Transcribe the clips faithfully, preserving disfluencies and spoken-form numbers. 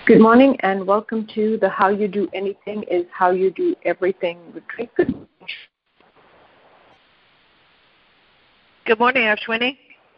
Good morning and welcome to the How You Do Anything is How You Do Everything retreat. Good morning, Ashwini.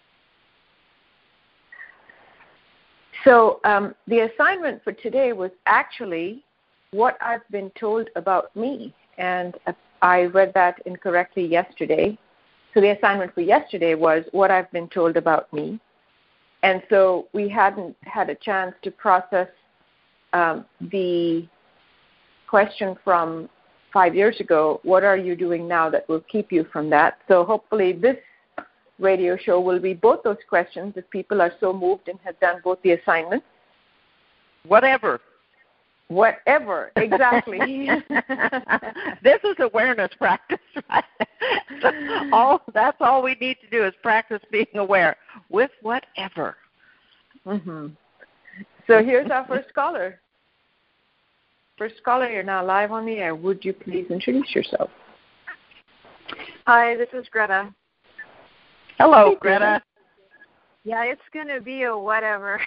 So um, the assignment for today was actually what I've been told about me, and I read that incorrectly yesterday. So the assignment for yesterday was what I've been told about me, and so we hadn't had a chance to process Um, the question from five years ago, what are you doing now that will keep you from that? So hopefully this radio show will be both those questions if people are so moved and have done both the assignments. Whatever. Whatever, exactly. This is awareness practice, right? So all, that's all we need to do is practice being aware with whatever. Mm-hmm. So here's our first caller. First caller, you're now live on the air. Would you please introduce yourself? Hi, this is Greta. Hello, Hey, Greta. Greta. Yeah, it's going to be a whatever.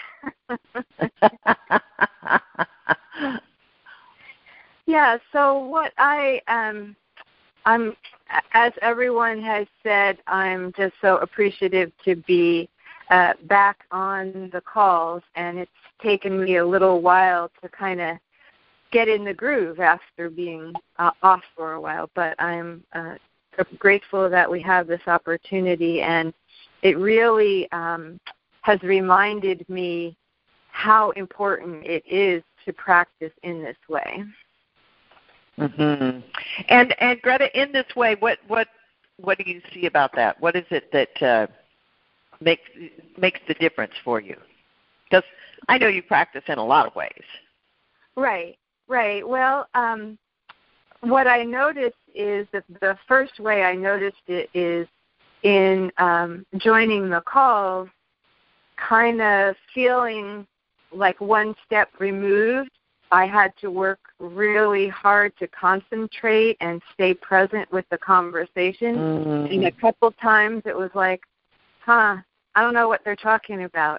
Yeah, so what I, um, I'm, as everyone has said, I'm just so appreciative to be uh, back on the calls, and it's taken me a little while to kind of get in the groove after being uh, off for a while, but I'm uh, grateful that we have this opportunity, and it really um, has reminded me how important it is to practice in this way. Mm-hmm. And and Greta, in this way, what what what do you see about that? What is it that uh, makes makes the difference for you? Because I know you practice in a lot of ways. Right, right. Well, um, what I noticed is that the first way I noticed it is in um, joining the calls, kind of feeling like one step removed. I had to work really hard to concentrate and stay present with the conversation. Mm-hmm. And a couple times it was like, huh, I don't know what they're talking about.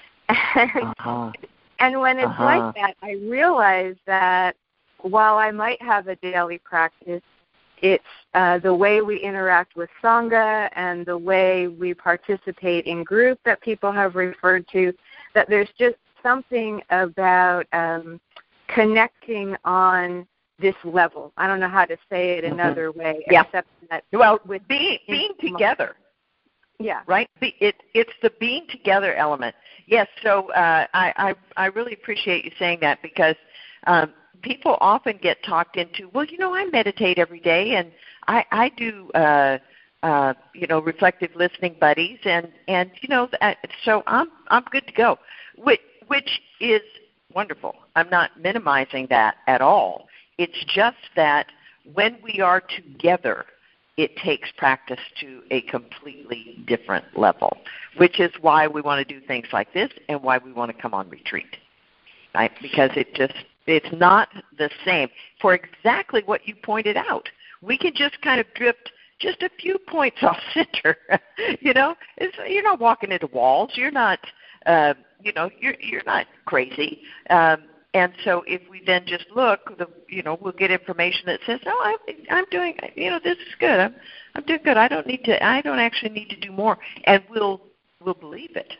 And, uh-huh. and when it's uh-huh. like that, I realize that while I might have a daily practice, it's uh, the way we interact with Sangha and the way we participate in group that people have referred to, that there's just something about um, connecting on this level. I don't know how to say it mm-hmm. another way. Yeah. Except that well, with being, being together. Yeah. Right? It, it's the being together element. Yes, so uh, I, I, I really appreciate you saying that, because um, people often get talked into, well, you know, I meditate every day, and I, I do, uh, uh, you know, reflective listening buddies, and, and you know, so I'm I'm good to go, which, which is wonderful. I'm not minimizing that at all. It's just that when we are together, it takes practice to a completely different level, which is why we want to do things like this and why we want to come on retreat, right? Because it just, it's not the same for exactly what you pointed out. We can just kind of drift just a few points off center. you know, it's, you're not walking into walls. You're not, uh, you know, you're you're not crazy. Um, And so if we then just look, the, you know, we'll get information that says, "Oh, I, I'm doing, you know, this is good. I'm, I'm doing good. I don't need to. I don't actually need to do more." And we'll, we'll believe it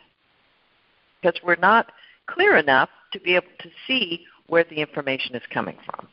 because we're not clear enough to be able to see where the information is coming from.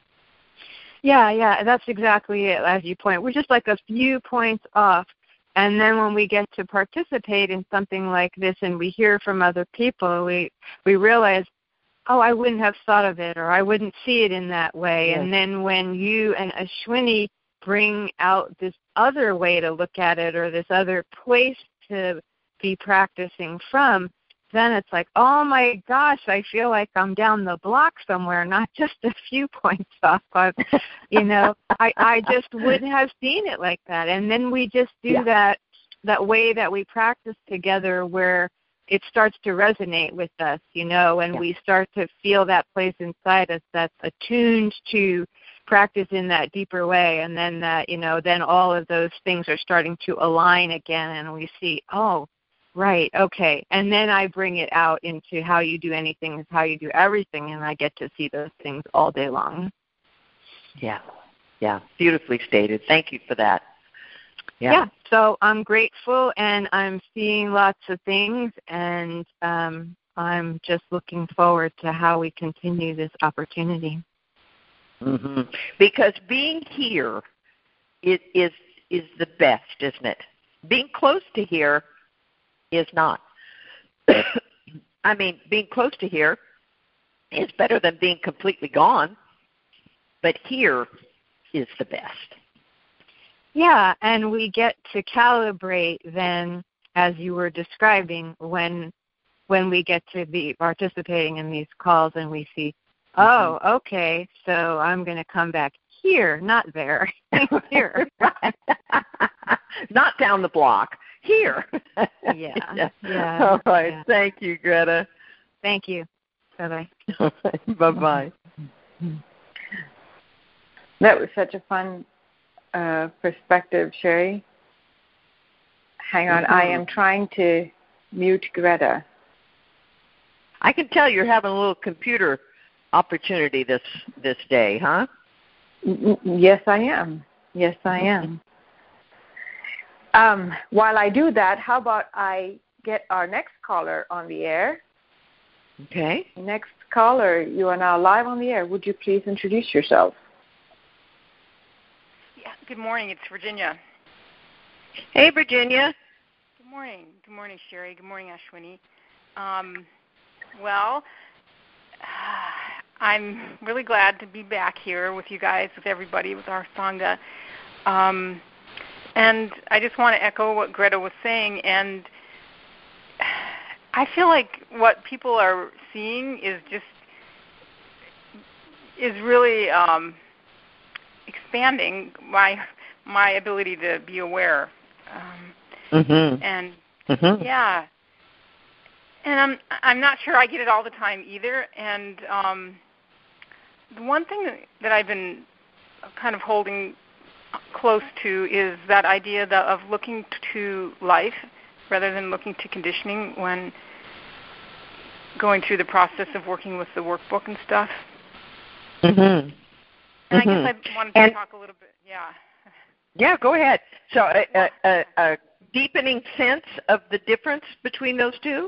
Yeah, yeah, that's exactly it. As you point, we're just like a few points off. And then when we get to participate in something like this, and we hear from other people, we we realize, oh, I wouldn't have thought of it, or I wouldn't see it in that way. Yes. And then when you and Ashwini bring out this other way to look at it, or this other place to be practicing from, then it's like, oh my gosh, I feel like I'm down the block somewhere, not just a few points off. Of, you know, I, I just wouldn't have seen it like that. And then we just do yeah. that that way that we practice together, where it starts to resonate with us, you know, and yeah. we start to feel that place inside us that's attuned to practice in that deeper way. And then that, you know, then all of those things are starting to align again, and we see, oh, Right. Okay. And then I bring it out into how you do anything is how you do everything, and I get to see those things all day long. Yeah. Yeah. Beautifully stated. Thank you for that. Yeah. Yeah. So I'm grateful, and I'm seeing lots of things, and um, I'm just looking forward to how we continue this opportunity. Mm-hmm. Because being here is, is is the best, isn't it? Being close to here is not. I mean, being close to here is better than being completely gone, but here is the best. Yeah, and we get to calibrate then, as you were describing, when when we get to be participating in these calls and we see, oh, okay, so I'm going to come back here, not there, here. Not down the block, here. Yeah, yeah. All right, yeah. Thank you, Greta. Thank you. Bye-bye. Bye-bye. That was such a fun uh, perspective, Sherry. Hang on, Mm-hmm. I am trying to mute Greta. I can tell you're having a little computer opportunity this this day, huh? Yes, I am. Yes, I am. Um, while I do that, how about I get our next caller on the air? Okay. Next caller, you are now live on the air. Would you please introduce yourself? Yeah. Good morning. It's Virginia. Hey, Virginia. Good morning. Good morning, Sherry. Good morning, Ashwini. Um, well, I'm really glad to be back here with you guys, with everybody, with our Sangha. Um, and I just want to echo what Greta was saying. And I feel like what people are seeing is just is really um, expanding my my ability to be aware. Um, Mm-hmm. and Mm-hmm. yeah, and I'm I'm not sure I get it all the time either. And um, the one thing that, that I've been kind of holding close to is that idea that of looking to life rather than looking to conditioning when going through the process of working with the workbook and stuff. Mm-hmm. And mm-hmm. I guess I wanted to and, talk a little bit. Yeah. Yeah, go ahead. So a, a, a, a deepening sense of the difference between those two?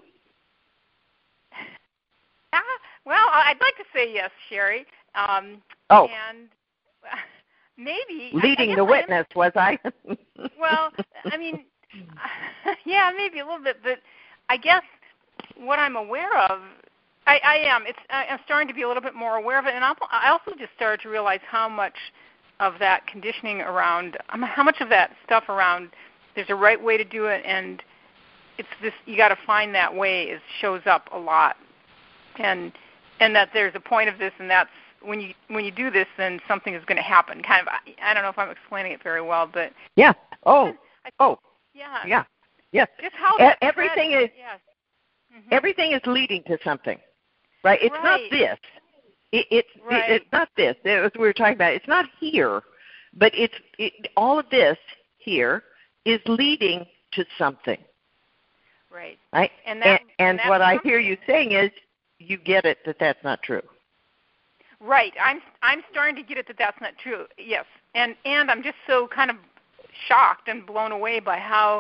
Ah, well, I'd like to say yes, Sherry. Um, oh. And maybe. Leading I, I the I witness, am, was I? Well, I mean, yeah, maybe a little bit, but I guess what I'm aware of, I, I am. It's I'm starting to be a little bit more aware of it, and I'll, I also just started to realize how much of that conditioning around, how much of that stuff around, there's a right way to do it, and it's this, you got to find that way, is shows up a lot, and and that there's a point of this, and that's when you when you do this, then something is going to happen. Kind of, I don't know if I'm explaining it very well, but yeah. Oh. I, oh. Yeah. Yeah. Yes. Just how e- everything thread, is. Yes. Mm-hmm. Everything is leading to something, right? It's right. not this. It, it's right. it, it's not this. It was, we were talking about. It's not here, but it's it, all of this here is leading to something. Right. Right. And that, and, and, and what I hear you saying is, you get it that that's not true. Right. I'm I'm starting to get it that that's not true. Yes. And and I'm just so kind of shocked and blown away by how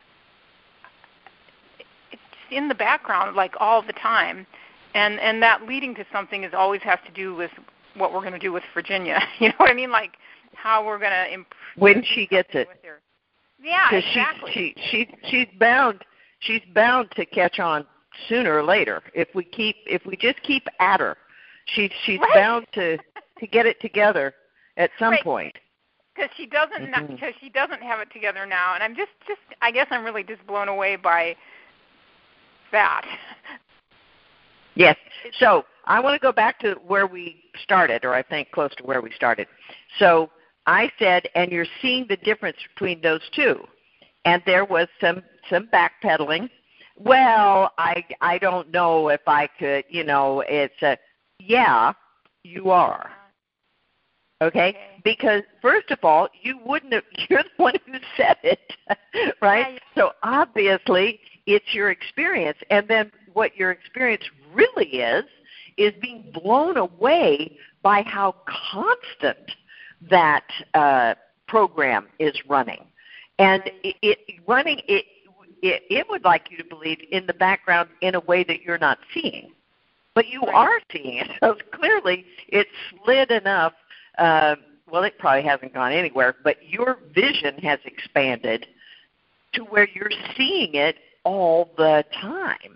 it's in the background, like all the time, and and that leading to something is always has to do with what we're going to do with Virginia. You know what I mean? Like how we're going to improve when she gets it. With her. Yeah, exactly. She, she she she's bound she's bound to catch on sooner or later. If we keep if we just keep at her, she's she's right. bound to to get it together at some right. point. Because she doesn't, mm-hmm. because she doesn't have it together now, and I'm just, just, I guess I'm really just blown away by that. Yes. So I want to go back to where we started, or I think close to where we started. So I said, and you're seeing the difference between those two, and there was some some backpedaling. Well, I I don't know if I could, you know, it's a yeah, you are. Okay? okay, because first of all, you wouldn't have, you're the one who said it, right? Yeah. So obviously it's your experience. And then what your experience really is, is being blown away by how constant that uh, program is running. And it, it running, it, it, it would like you to believe in the background in a way that you're not seeing. But you Right. are seeing it. So clearly it's slid enough. Uh, well, it probably hasn't gone anywhere, but your vision has expanded to where you're seeing it all the time.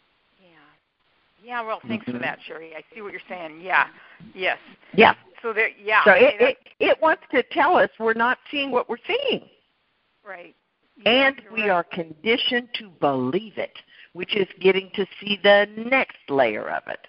Yeah. Yeah, well, thanks Mm-hmm. for that, Sherry. I see what you're saying. Yeah. Yes. Yeah. So there, yeah. So okay, it, it, it wants to tell us we're not seeing what we're seeing. right. Yeah, And you're we right. are conditioned to believe it, which is getting to see the next layer of it.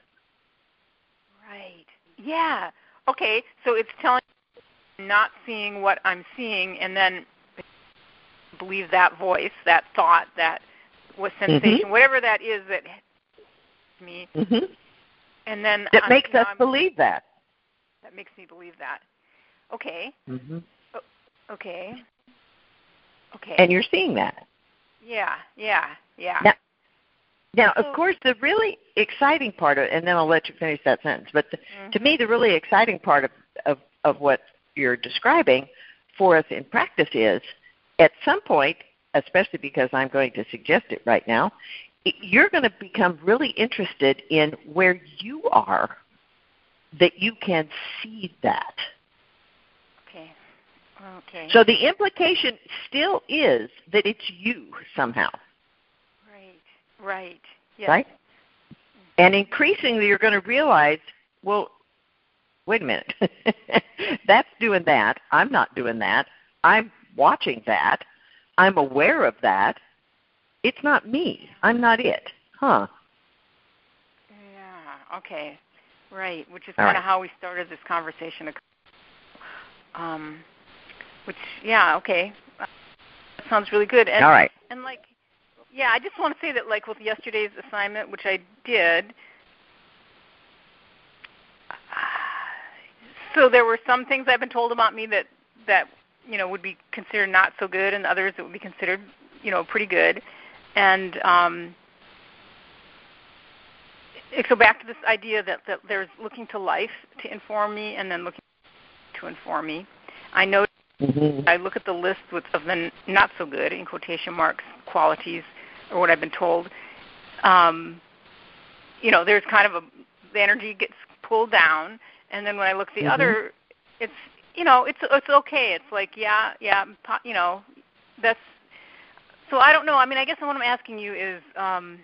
Right. Yeah. Okay, so it's telling me not seeing what I'm seeing, and then believe that voice, that thought, that was sensation, Mm-hmm. whatever that is that hits me, Mm-hmm. and then That I'm, makes you know, us I'm, believe that. that makes me believe that. Okay. Mm-hmm. Okay. Okay. And you're seeing that. yeah. Yeah. Yeah. Now, now, of So- course, the really exciting part of it, and then I'll let you finish that sentence, but the, Mhm. to me, the really exciting part of, of, of what you're describing for us in practice is, at some point, especially because I'm going to suggest it right now, you're going to become really interested in where you are, that you can see that. Okay. Okay. So the implication still is that it's you somehow. right. Right. Yes. Right? And increasingly you're going to realize, well, wait a minute. That's doing that. I'm not doing that. I'm watching that. I'm aware of that. It's not me. I'm not it. Huh. Yeah. Okay. Right. Which is All kind right. of how we started this conversation. Um, which, yeah. Okay. That sounds really good. And, All right. And like, yeah, I just want to say that, like, with yesterday's assignment, which I did. So there were some things I've been told about me that that you know would be considered not so good, and others that would be considered you know pretty good. And um, so back to this idea that, that there's looking to life to inform me, and then looking to inform me. I know Mm-hmm. I look at the list with, of the not so good in quotation marks qualities, or what I've been told. Um, you know, there's kind of a the energy gets pulled down, and then when I look at the Mm-hmm. other, it's you know it's it's okay. It's like yeah yeah you know that's so I don't know. I mean, I guess what I'm asking you is um,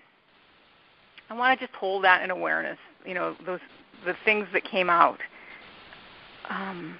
I want to just hold that in awareness. You know, those the things that came out. Um,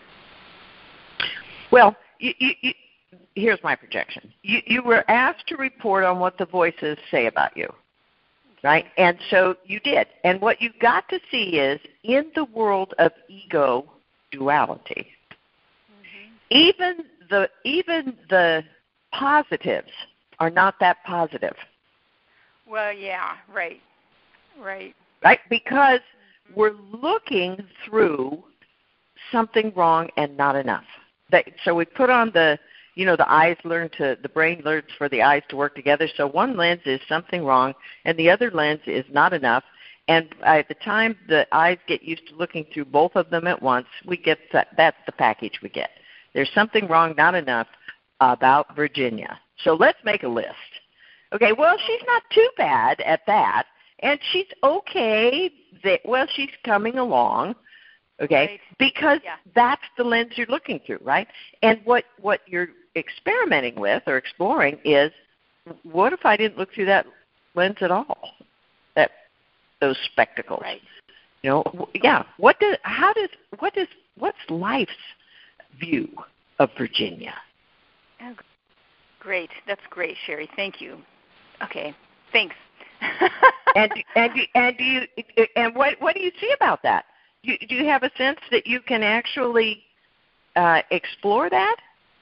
Well, you, you, you, here's my projection. You, you were asked to report on what the voices say about you, right? And so you did. And what you got to see is in the world of ego duality, mm-hmm. even the even the positives are not that positive. Well, yeah, right, right. Right? Because we're looking through something wrong and not enough. That, so we put on the, you know, the eyes learn to, the brain learns for the eyes to work together. So one lens is something wrong, and the other lens is not enough. And by the time the eyes get used to looking through both of them at once, we get that, that's the package we get. There's something wrong, not enough about Virginia. So let's make a list. Okay, well, she's not too bad at that, and she's okay. That, well, she's coming along. Okay, Right. because Yeah. that's the lens you're looking through, right? And what, what you're experimenting with or exploring is, what if I didn't look through that lens at all? That those spectacles, Right. You know, yeah. What does? How does? What does? What's life's view of Virginia? Oh, great. That's great, Sherry. Thank you. Okay. Thanks. and and and do you and what what do you see about that? Do you, do you have a sense that you can actually uh, explore that?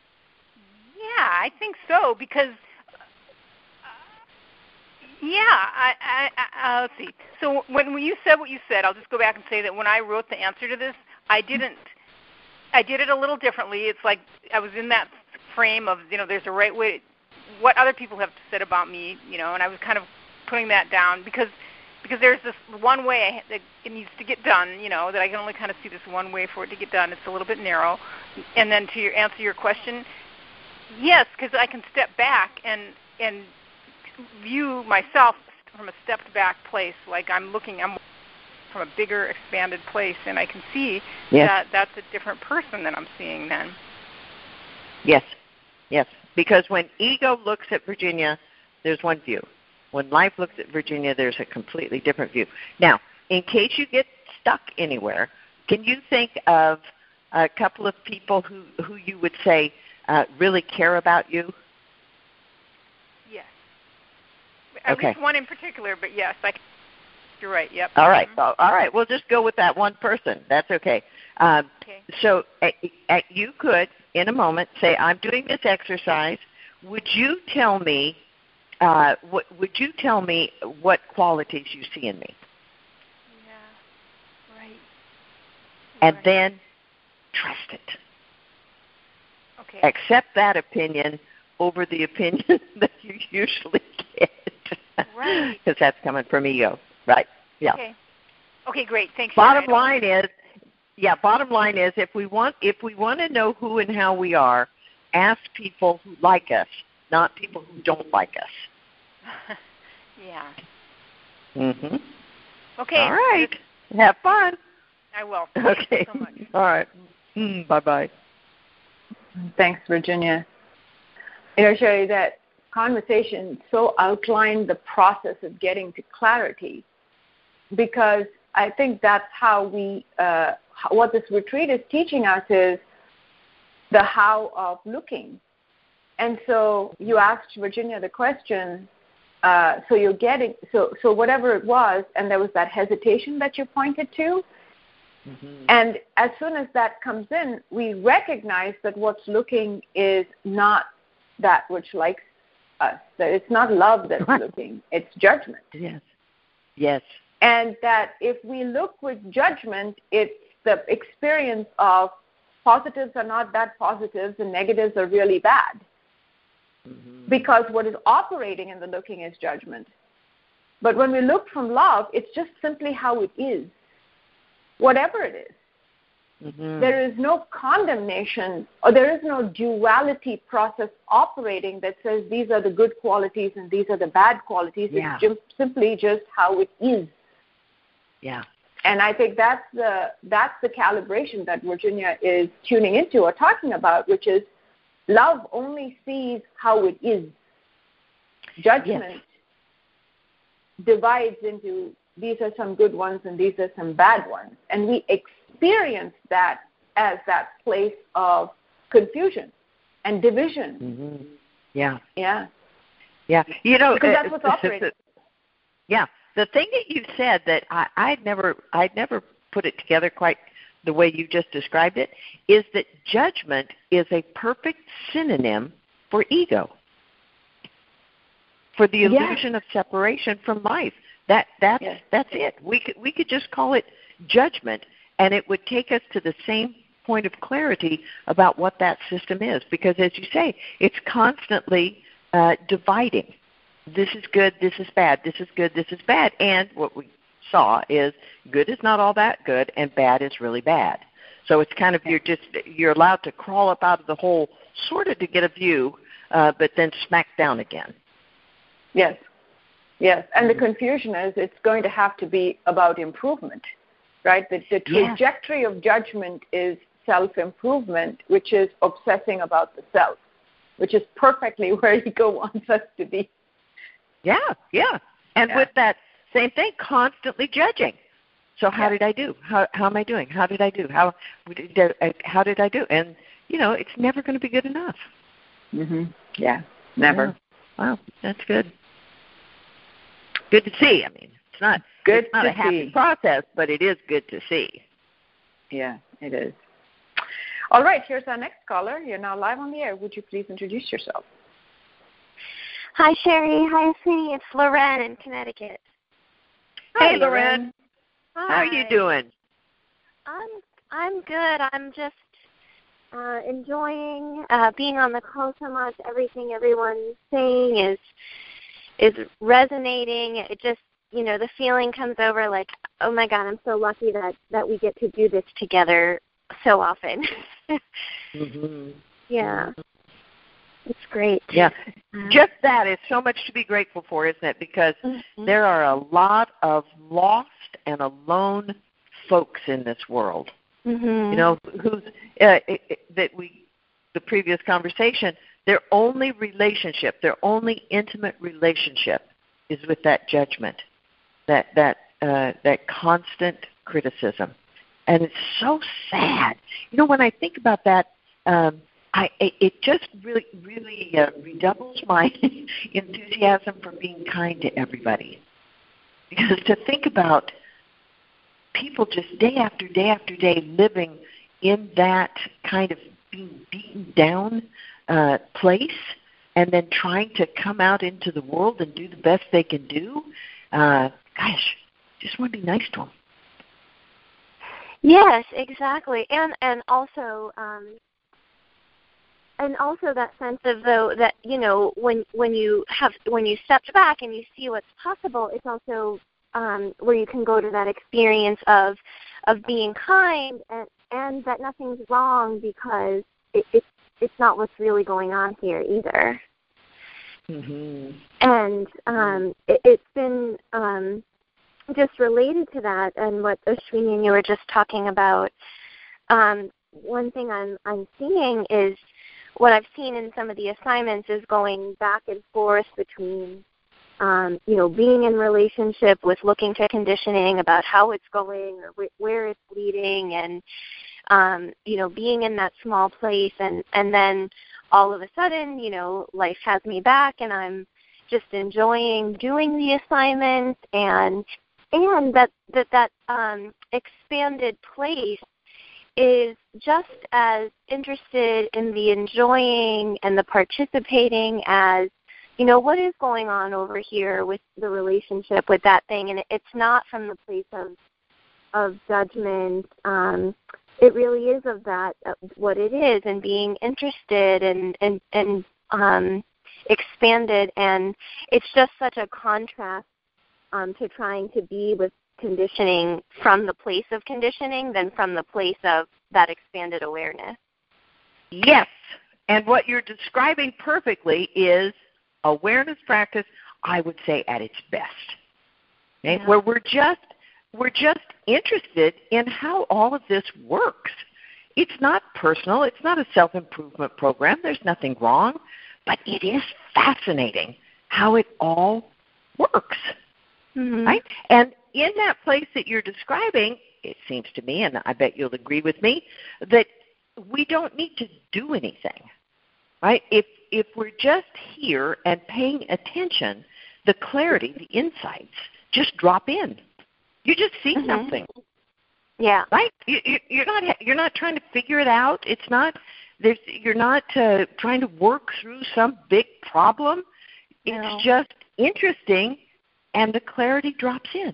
Yeah, I think so because, uh, yeah, I, I, I, uh, let's see. So when you said what you said, I'll just go back and say that when I wrote the answer to this, I didn't, I did it a little differently. It's like I was in that frame of, you know, there's a right way what other people have said about me, you know, and I was kind of putting that down because because there's this one way I, that it needs to get done, you know, that I can only kind of see this one way for it to get done. It's a little bit narrow. And then to your, answer your question, yes, because I can step back and and view myself from a stepped back place, like I'm looking, I'm from a bigger, expanded place, and I can see yes. that that's a different person that I'm seeing then. Yes, yes, because when ego looks at Virginia, there's one view. When life looks at Virginia, there's a completely different view. Now, in case you get stuck anywhere, can you think of a couple of people who, who you would say uh, really care about you? Yes. At Okay. least one in particular, but yes, I can. You're right, yep. All right, Mm-hmm. all right. We'll just go with that one person. That's okay. Um, okay. So uh, uh, you could, in a moment, say, I'm doing this exercise. Would you tell me Uh, what, would you tell me what qualities you see in me? Yeah, right. And right. then trust it. Okay. Accept that opinion over the opinion that you usually get. Right. Because that's coming from ego, right? Yeah. Okay. Okay, great. Thanks. Bottom Sharon. line is, yeah. Bottom line is, if we want, if we want to know who and how we are, ask people who like us, not people who don't like us. Yeah. Mhm. Okay. All right. Have fun. I will. Okay. Thank you so much. All right. Mm, bye-bye. Thanks, Virginia. You know, Sherry, that conversation so outlined the process of getting to clarity, because I think that's how we, uh, what this retreat is teaching us is the how of looking. And so you asked Virginia the question, uh, so you're getting, so, so whatever it was, and there was that hesitation that you pointed to, mm-hmm. and as soon as that comes in, we recognize that what's looking is not that which likes us, that it's not love that's looking, it's judgment. Yes. Yes. And that if we look with judgment, it's the experience of positives are not that positives and negatives are really bad. Mm-hmm. Because what is operating in the looking is judgment. But when we look from love, it's just simply how it is, whatever it is. Mm-hmm. There is no condemnation, or there is no duality process operating that says these are the good qualities and these are the bad qualities. Yeah. It's just simply just how it is. Yeah. And I think that's the that's the calibration that Virginia is tuning into or talking about, which is love only sees how it is. Judgment yes. divides into these are some good ones and these are some bad ones. And we experience that as that place of confusion and division. Mm-hmm. Yeah. Yeah. Yeah. You know, because that's what's uh, operating. Yeah. The thing that you said that I, I'd never I'd never put it together quite the way you just described it, is that judgment is a perfect synonym for ego, for the illusion yes. of separation from life. That that's yes. that's it. We could we could just call it judgment, and it would take us to the same point of clarity about what that system is. Because, as you say, it's constantly uh, dividing. This is good. This is bad. This is good. This is bad. And what we saw is good is not all that good, and bad is really bad. So it's kind of you're just you're allowed to crawl up out of the hole, sort of to get a view, uh, but then smack down again. Yes, yes. And mm-hmm. the confusion is it's going to have to be about improvement, right? The, the trajectory yes. of judgment is self-improvement, which is obsessing about the self, which is perfectly where ego wants us to be. Yeah, yeah. And yeah. with that same thing, constantly judging. So how yeah. did I do? How how am I doing? How did I do? How did how did I do? And you know, it's never going to be good enough. Mhm. Yeah, never. Yeah. Wow, that's good. Good to see. I mean, it's not good. It's not to a happy see. process, but it is good to see. Yeah, it is. All right, here's our next caller. You're now live on the air. Would you please introduce yourself? Hi, Sherry. Hi, sweetie. It's Loren in Connecticut. Hi, hey, Loren. Hi. How are you doing? I'm I'm good. I'm just uh, enjoying uh, being on the call so much. Everything everyone's saying is is resonating. It just, you know, the feeling comes over like, oh my God, I'm so lucky that, that we get to do this together so often. mm-hmm. Yeah. It's great. Yeah. Just that is so much to be grateful for, isn't it? Because mm-hmm. there are a lot of lost and alone folks in this world. Mm-hmm. You know, who's uh, it, it, that we the previous conversation, their only relationship, their only intimate relationship is with that judgment, that that uh, that constant criticism. And it's so sad. You know, when I think about that, um, I, it just really, really uh, redoubles my enthusiasm for being kind to everybody. Because to think about people just day after day after day living in that kind of being beaten down uh, place and then trying to come out into the world and do the best they can do, uh, gosh, just want to be nice to them. Yes, exactly. And, and also... Um, And also that sense of though that, you know, when when you have when you step back and you see what's possible, it's also um, where you can go to that experience of of being kind and, and that nothing's wrong because it, it's it's not what's really going on here either. Mm-hmm. And um, it, it's been um, just related to that and what Ashwini and you were just talking about. Um, one thing I'm I'm seeing is. What I've seen in some of the assignments is going back and forth between, um, you know, being in relationship with looking to conditioning about how it's going or wh- where it's leading and, um, you know, being in that small place. And, and then all of a sudden, you know, life has me back and I'm just enjoying doing the assignment and and that, that, that um, expanded place is just as interested in the enjoying and the participating as, you know, what is going on over here with the relationship with that thing. And it's not from the place of of judgment. Um, it really is of that, of what it is, and being interested and, and, and um, expanded. And it's just such a contrast um, to trying to be with conditioning from the place of conditioning than from the place of that expanded awareness. Yes, and what you're describing perfectly is awareness practice, I would say, at its best. Okay? Yeah. Where we're just we're just interested in how all of this works. It's not personal. It's not a self-improvement program. There's nothing wrong, but it is fascinating how it all works. Mm-hmm. Right? And in that place that you're describing, it seems to me, and I bet you'll agree with me, that we don't need to do anything. Right? If if we're just here and paying attention, the clarity, the insights just drop in. You just see mm-hmm. something. Yeah. Right? You, you, you're not you're not trying to figure it out. It's not. There's you're not uh, trying to work through some big problem. It's no. just interesting. And the clarity drops in.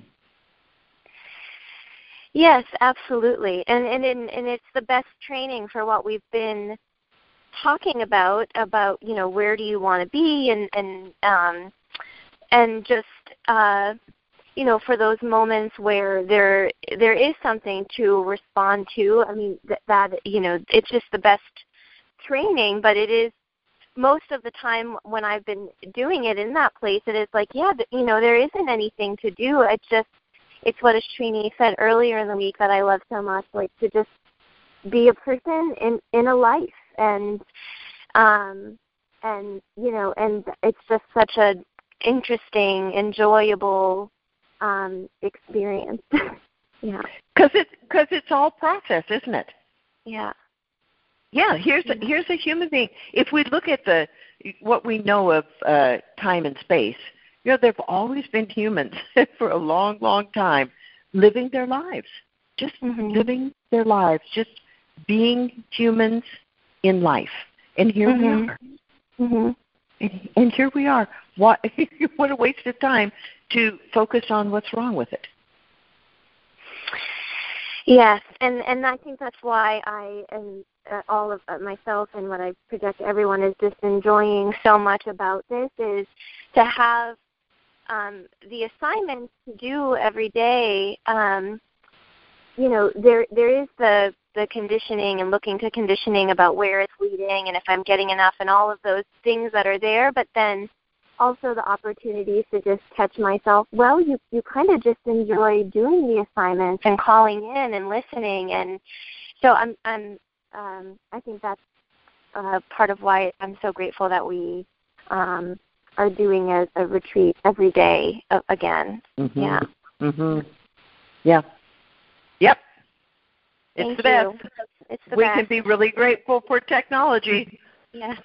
Yes, absolutely. And and and, and it's the best training for what we've been talking about, about, you know, where do you want to be and, and, um, and just, uh, you know, for those moments where there there is something to respond to. I mean, that, that you know, it's just the best training, but it is most of the time when I've been doing it in that place, it is like, yeah, you know, there isn't anything to do. It's just, it's what Ashwini said earlier in the week that I love so much, like to just be a person in, in a life. And, um, and, you know, and it's just such a interesting, enjoyable um, experience. Yeah. Because it's, cause it's all process, isn't it? Yeah. Yeah, here's a, here's a human being. If we look at the what we know of uh, time and space, you know, there have always been humans for a long, long time living their lives, just mm-hmm. living their lives, just being humans in life. And here mm-hmm. we are. Mm-hmm. And, and here we are. What, what a waste of time to focus on what's wrong with it. Yes, and, and I think that's why I am uh, all of uh, myself and what I project to everyone is just enjoying so much about this is to have um, the assignments to do every day. Um, you know, there there is the the conditioning and looking to conditioning about where it's leading and if I'm getting enough and all of those things that are there, but then also the opportunities to just catch myself, well, you, you kind of just enjoy doing the assignments and calling in and listening. And so I'm, I'm um, I think that's uh, part of why I'm so grateful that we um, are doing a, a retreat every day uh, again. Mm-hmm. Yeah. Mm-hmm. Yeah. Yep. It's Thank the best. you. It's the we best. can be really grateful for technology. Yes.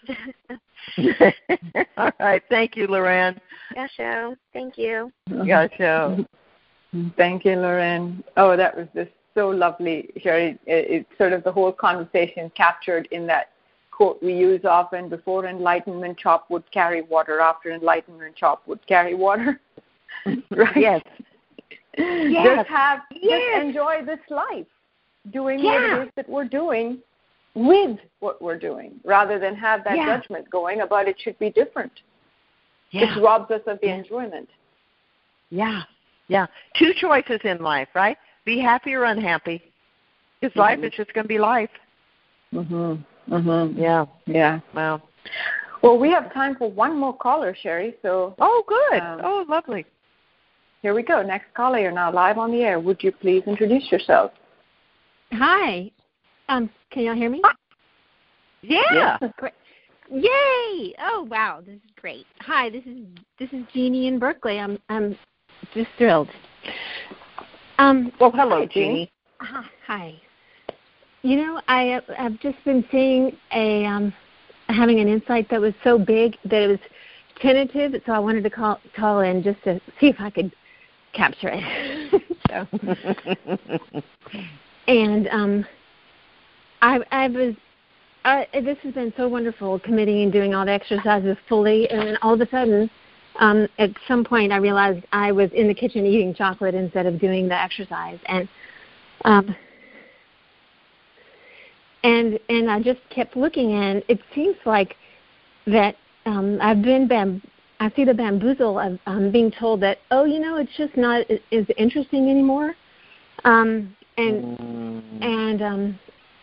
All right. Thank you, Loren. Gasho. Thank you. Gasho. Thank you, Loren. Oh, that was just so lovely, Sherry. It's sort of the whole conversation captured in that quote we use often: before enlightenment, chop would carry water. After enlightenment, chop would carry water. Right? Yes. Yes. Just have, yes. just enjoy this life, doing yeah. what it is that we're doing with what we're doing, rather than have that yeah. judgment going about it should be different. Yeah. It robs us of the yeah. enjoyment. Yeah, yeah. Two choices in life, right? Be happy or unhappy. Because mm-hmm. life is just going to be life. Mm-hmm. Mm-hmm. Yeah. Yeah. Wow. Well, we have time for one more caller, Sherry. So. Oh, good. Um, oh, lovely. Here we go. Next caller, you're now live on the air. Would you please introduce yourself? Hi. Um, can y'all hear me? Yeah. Yes. Great. Yay! Oh wow, this is great. Hi, this is this is Jeannie in Berkeley. I'm I'm just thrilled. Um, well, hello, hi, Jeannie. Uh, hi. You know, I I've just been seeing a um, having an insight that was so big that it was tentative. So I wanted to call call in just to see if I could capture it. so. And um, I, I was, uh, this has been so wonderful, committing and doing all the exercises fully. And then all of a sudden, um, at some point, I realized I was in the kitchen eating chocolate instead of doing the exercise. And um, and and I just kept looking, and it seems like that um, I've been bam. I see the bamboozle of um, being told that, oh, you know, it's just not as interesting anymore. Um, And mm. and um,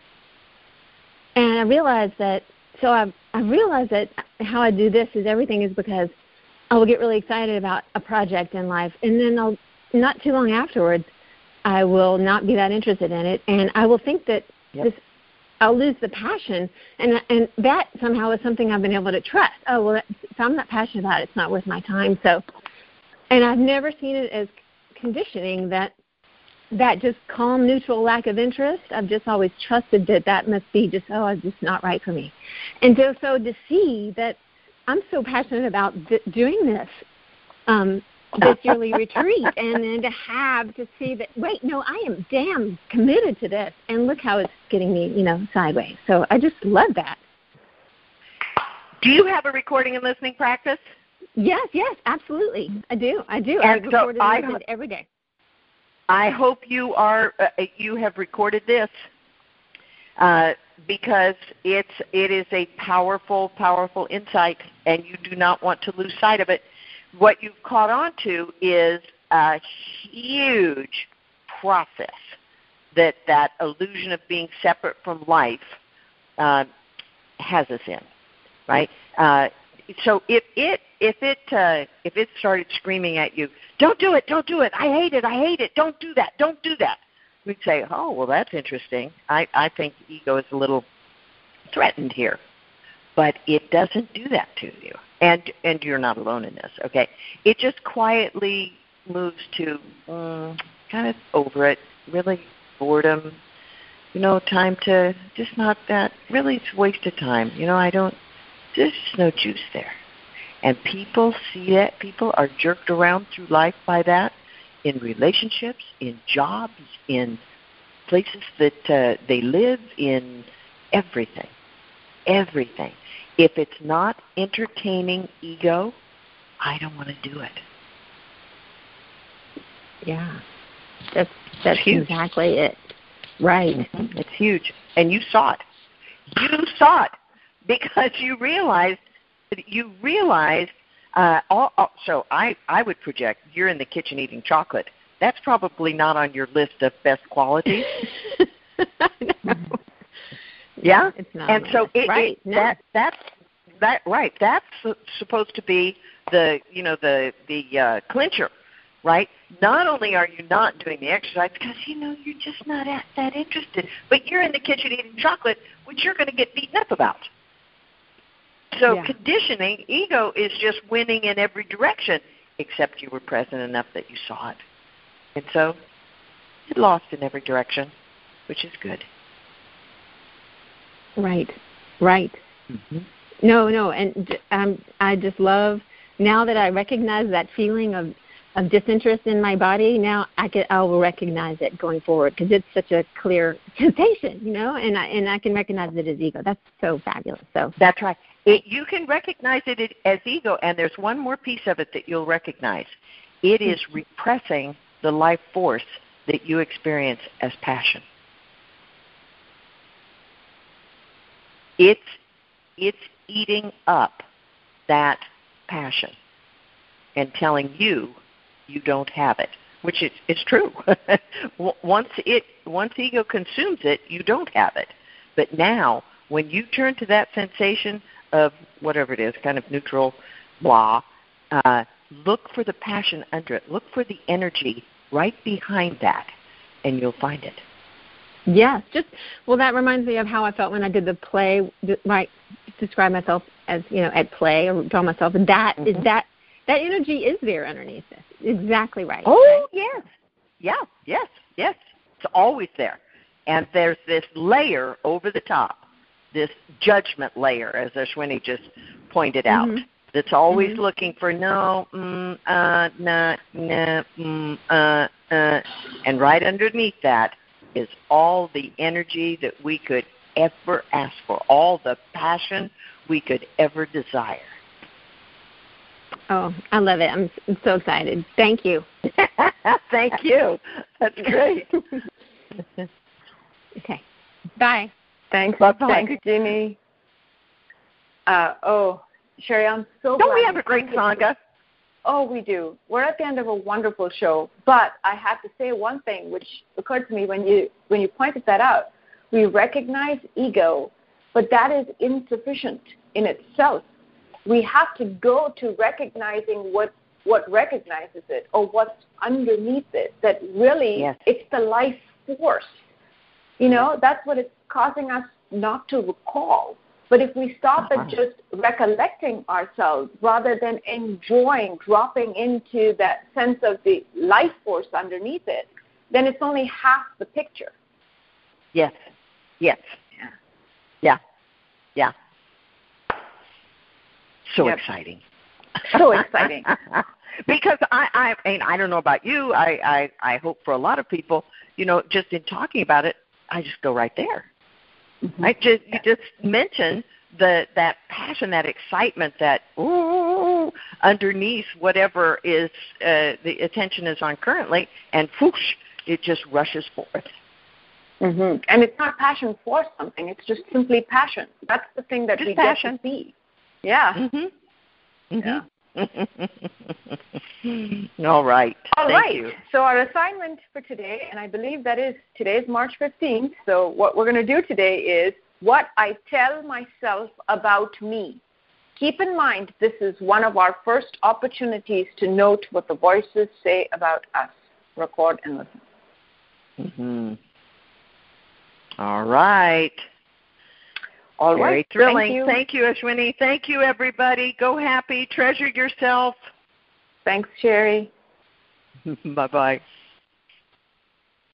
and I realized that. So I I realized that how I do this is everything is because I will get really excited about a project in life, and then I'll not too long afterwards I will not be that interested in it, and I will think that yep. this I'll lose the passion, and and that somehow is something I've been able to trust. Oh well, if I'm not passionate about it, it's not worth my time. So, and I've never seen it as conditioning that. That just calm, neutral lack of interest. I've just always trusted that that must be just, oh, it's just not right for me. And so, so to see that I'm so passionate about th- doing this, um, this yearly retreat, and then to have to see that, wait, no, I am damn committed to this, and look how it's getting me, you know, sideways. So I just love that. Do you have a recording and listening practice? Yes, yes, absolutely. I do. I do. And I so record I, and listen every day. I hope you are. Uh, you have recorded this uh, because it's it is a powerful, powerful insight, and you do not want to lose sight of it. What you've caught on to is a huge process that that illusion of being separate from life uh, has us in, right? Uh, so if it if it uh, if it started screaming at you, don't do it, don't do it, I hate it, I hate it, don't do that, don't do that, we'd say, oh, well, that's interesting. I, I think ego is a little threatened here. But it doesn't do that to you. And and you're not alone in this, okay? It just quietly moves to um, kind of over it, really boredom, you know, time to just not that, really it's a waste of time. You know, I don't, there's just no juice there. And people see that. People are jerked around through life by that, in relationships, in jobs, in places that uh, they live, in everything, everything. If it's not entertaining ego, I don't want to do it. Yeah, that's that's exactly it. Right. Mm-hmm. It's huge. And you saw it. You saw it because you realized you realized. Uh, all, all, so I, I would project you're in the kitchen eating chocolate. That's probably not on your list of best qualities. No. Yeah, it's not. And so it, right. it, no. that that's that right. That's supposed to be the you know the the uh, clincher, right? Not only are you not doing the exercise because you know you're just not at, that interested, but you're in the kitchen eating chocolate, which you're going to get beaten up about. So yeah. conditioning, ego is just winning in every direction, except you were present enough that you saw it. And so it lost in every direction, which is good. Right, right. Mm-hmm. No, no, and um, I just love, now that I recognize that feeling of, of disinterest in my body, now I can I will recognize it going forward because it's such a clear sensation, you know, and I, and I can recognize it as ego. That's so fabulous. So That's right. It, you can recognize it as ego, and there's one more piece of it that you'll recognize. It is repressing the life force that you experience as passion. It's it's eating up that passion and telling you you don't have it, which is, is true. once it once ego consumes it, you don't have it. But now, when you turn to that sensation of whatever it is, kind of neutral, blah, uh, look for the passion under it. Look for the energy right behind that, and you'll find it. yes, just well, that reminds me of how I felt when I did the play, right? Describe myself as you know at play or draw myself, and that mm-hmm. is that that energy is there underneath this. Exactly right. Oh right? yes, yeah, yes, yes. It's always there, and there's this layer over the top, this judgment layer, as Ashwini just pointed out. Mm-hmm. That's always mm-hmm. looking for no, mm, uh, nah, nah, mm, uh, uh, and right underneath that is all the energy that we could ever ask for, all the passion we could ever desire. Oh, I love it. I'm so excited. Thank you. Thank you. That's great. Okay. Bye. Thanks. Bye-bye. Thanks, Ginny. Uh, oh, Sherry, I'm so Don't glad we have a great Sangha? Oh, we do. We're at the end of a wonderful show, but I have to say one thing which occurred to me when you when you pointed that out. We recognize ego, but that is insufficient in itself. We have to go to recognizing what, what recognizes it or what's underneath it, that really yes. it's the life force. You know, yes. that's what it's causing us not to recall. But if we stop uh-huh. at just recollecting ourselves rather than enjoying, dropping into that sense of the life force underneath it, then it's only half the picture. Yes. Yes. Yeah. Yeah. Yeah. So yep. exciting. So exciting. Because I, I, I mean, I don't know about you. I, I, I hope for a lot of people, you know, just in talking about it, I just go right there. Mm-hmm. I just you just mention the that passion, that excitement, that ooh underneath whatever is uh, the attention is on currently, and whoosh, it just rushes forth. Mm-hmm. And it's not passion for something; it's just simply passion. That's the thing that just we passion. get to see. Yeah. Mm-hmm. Mm-hmm. Yeah. All right. All Thank right. you. So our assignment for today, and I believe that is today's March fifteenth. So what we're going to do today is what I tell myself about me. Keep in mind, this is one of our first opportunities to note what the voices say about us. Record and listen. Mm-hmm. All right. All Very right. thrilling. Thank you. Thank you, Ashwini. Thank you, everybody. Go happy. Treasure yourself. Thanks, Sherry. Bye-bye.